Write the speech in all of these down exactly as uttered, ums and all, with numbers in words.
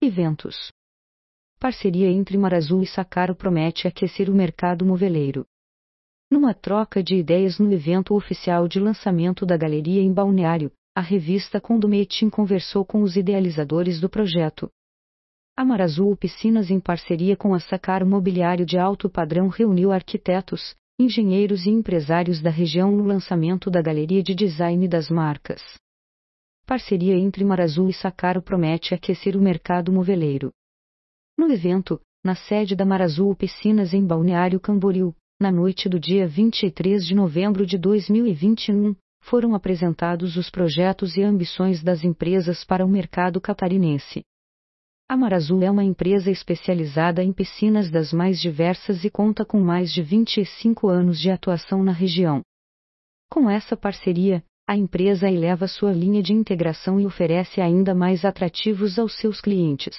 Eventos. Parceria entre Marazul e Saccaro promete aquecer o mercado moveleiro. Numa troca de ideias no evento oficial de lançamento da galeria em Balneário, a revista Condometim conversou com os idealizadores do projeto. A Marazul Piscinas, em parceria com a Saccaro Mobiliário de alto padrão, reuniu arquitetos, engenheiros e empresários da região no lançamento da galeria de design das marcas. Parceria entre Marazul e Saccaro promete aquecer o mercado moveleiro. No evento, na sede da Marazul Piscinas em Balneário Camboriú, na noite do dia vinte e três de novembro de dois mil e vinte e um, foram apresentados os projetos e ambições das empresas para o mercado catarinense. A Marazul é uma empresa especializada em piscinas das mais diversas e conta com mais de vinte e cinco anos de atuação na região. Com essa parceria, a empresa eleva sua linha de integração e oferece ainda mais atrativos aos seus clientes.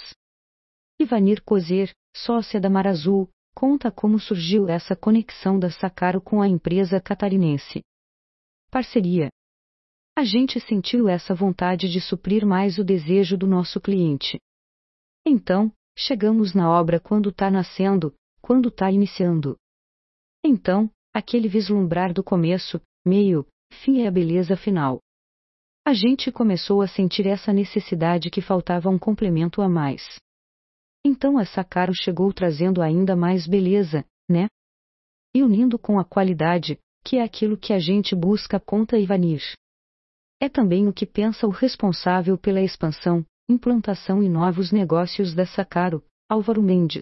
Ivanir Cozer, sócia da Marazul, conta como surgiu essa conexão da Saccaro com a empresa catarinense. Parceria. A gente sentiu essa vontade de suprir mais o desejo do nosso cliente. Então, chegamos na obra quando tá nascendo, quando tá iniciando. Então, aquele vislumbrar do começo, meio, fim é a beleza final. A gente começou a sentir essa necessidade que faltava um complemento a mais. Então a Saccaro chegou trazendo ainda mais beleza, né? E unindo com a qualidade, que é aquilo que a gente busca, conta Ivanir. É também o que pensa o responsável pela expansão, implantação e novos negócios da Saccaro, Álvaro Mendes.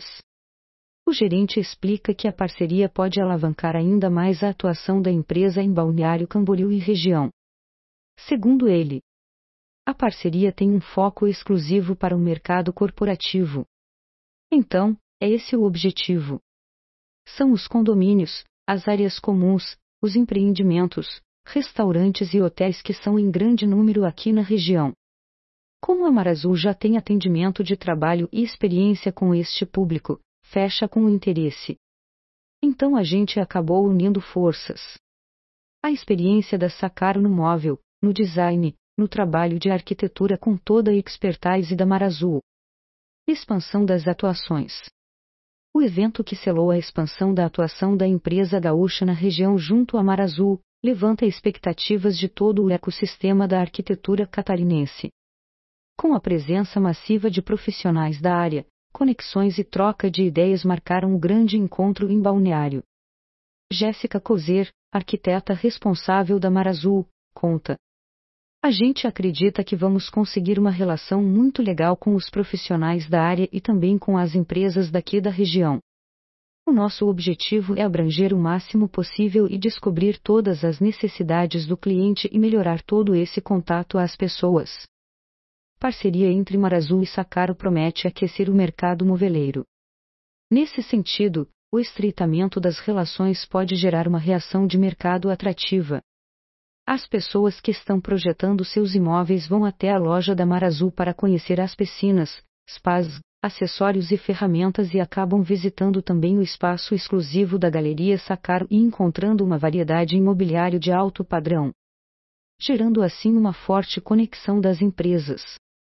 O gerente explica que a parceria pode alavancar ainda mais a atuação da empresa em Balneário Camboriú e região. Segundo ele, a parceria tem um foco exclusivo para o mercado corporativo. Então, é esse o objetivo. São os condomínios, as áreas comuns, os empreendimentos, restaurantes e hotéis que são em grande número aqui na região. Como a Marazul já tem atendimento de trabalho e experiência com este público, fecha com o interesse. Então a gente acabou unindo forças. A experiência da Saccaro no móvel, no design, no trabalho de arquitetura com toda a expertise da Marazul. Expansão das atuações. O evento que selou a expansão da atuação da empresa gaúcha na região junto à Marazul, levanta expectativas de todo o ecossistema da arquitetura catarinense. Com a presença massiva de profissionais da área, conexões e troca de ideias marcaram o grande encontro em Balneário. Jéssica Cozer, arquiteta responsável da Marazul, conta. A gente acredita que vamos conseguir uma relação muito legal com os profissionais da área e também com as empresas daqui da região. O nosso objetivo é abranger o máximo possível e descobrir todas as necessidades do cliente e melhorar todo esse contato às pessoas. Parceria entre Marazul e Saccaro promete aquecer o mercado moveleiro. Nesse sentido, o estreitamento das relações pode gerar uma reação de mercado atrativa. As pessoas que estão projetando seus imóveis vão até a loja da Marazul para conhecer as piscinas, spas, acessórios e ferramentas e acabam visitando também o espaço exclusivo da Galeria Saccaro e encontrando uma variedade imobiliária de alto padrão, gerando assim uma forte conexão das empresas.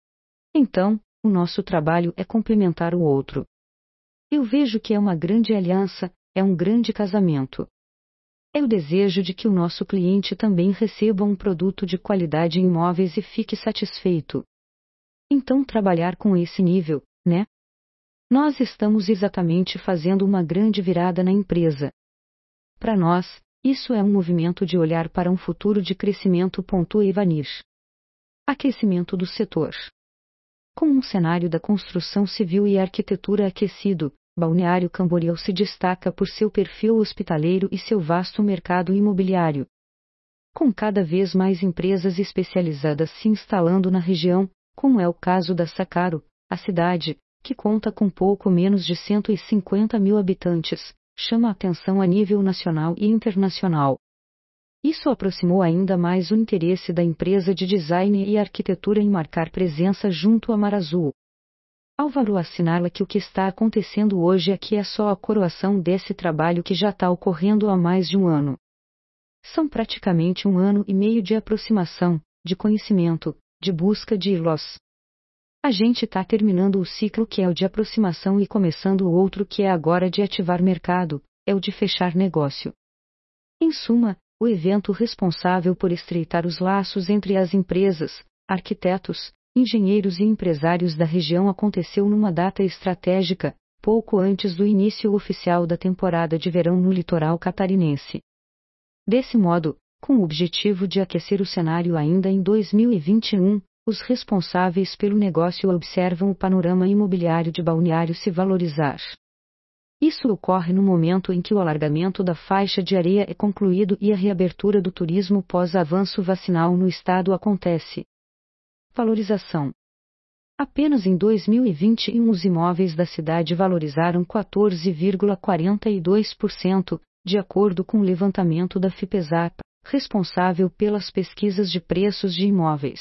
Então, o nosso trabalho é complementar o outro. Eu vejo que é uma grande aliança, é um grande casamento. É o desejo de que o nosso cliente também receba um produto de qualidade em imóveis e fique satisfeito. Então trabalhar com esse nível, né? Nós estamos exatamente fazendo uma grande virada na empresa. Para nós, isso é um movimento de olhar para um futuro de crescimento, pontua Ivanir. Aquecimento do setor. Com um cenário da construção civil e arquitetura aquecido, Balneário Camboriú se destaca por seu perfil hospitaleiro e seu vasto mercado imobiliário. Com cada vez mais empresas especializadas se instalando na região, como é o caso da Saccaro, a cidade, que conta com pouco menos de cento e cinquenta mil habitantes, chama a atenção a nível nacional e internacional. Isso aproximou ainda mais o interesse da empresa de design e arquitetura em marcar presença junto à Marazul. Álvaro assinala que o que está acontecendo hoje aqui é só a coroação desse trabalho que já está ocorrendo há mais de um ano. São praticamente um ano e meio de aproximação, de conhecimento, de busca de hilos. A gente está terminando o ciclo que é o de aproximação e começando o outro que é agora de ativar mercado, é o de fechar negócio. Em suma, o evento responsável por estreitar os laços entre as empresas, arquitetos, engenheiros e empresários da região aconteceu numa data estratégica, pouco antes do início oficial da temporada de verão no litoral catarinense. Desse modo, com o objetivo de aquecer o cenário ainda em dois mil e vinte e um, os responsáveis pelo negócio observam o panorama imobiliário de Balneário se valorizar. Isso ocorre no momento em que o alargamento da faixa de areia é concluído e a reabertura do turismo pós-avanço vacinal no estado acontece. Valorização. Apenas em dois mil e vinte e um os imóveis da cidade valorizaram quatorze vírgula quarenta e dois por cento, de acordo com o levantamento da Fipesap, responsável pelas pesquisas de preços de imóveis.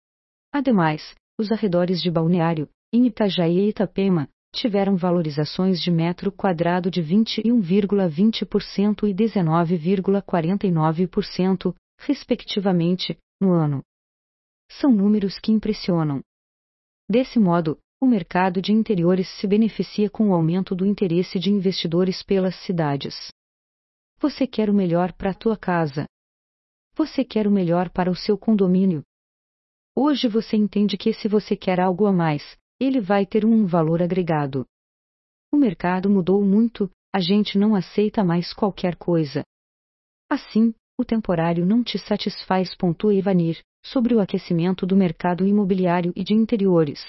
Ademais, os arredores de Balneário, em Itajaí e Itapema, tiveram valorizações de metro quadrado de vinte e um vírgula vinte por cento e dezenove vírgula quarenta e nove por cento, respectivamente, no ano. São números que impressionam. Desse modo, o mercado de interiores se beneficia com o aumento do interesse de investidores pelas cidades. Você quer o melhor para a tua casa. Você quer o melhor para o seu condomínio. Hoje você entende que se você quer algo a mais, ele vai ter um valor agregado. O mercado mudou muito, a gente não aceita mais qualquer coisa. Assim, o temporário não te satisfaz. Ivanir, sobre o aquecimento do mercado imobiliário e de interiores.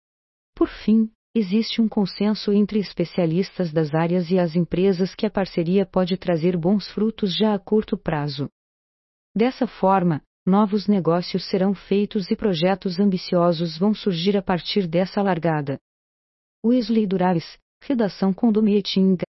Por fim, existe um consenso entre especialistas das áreas e as empresas que a parceria pode trazer bons frutos já a curto prazo. Dessa forma, novos negócios serão feitos e projetos ambiciosos vão surgir a partir dessa largada. Wesley Duraves, Redação Condomieting.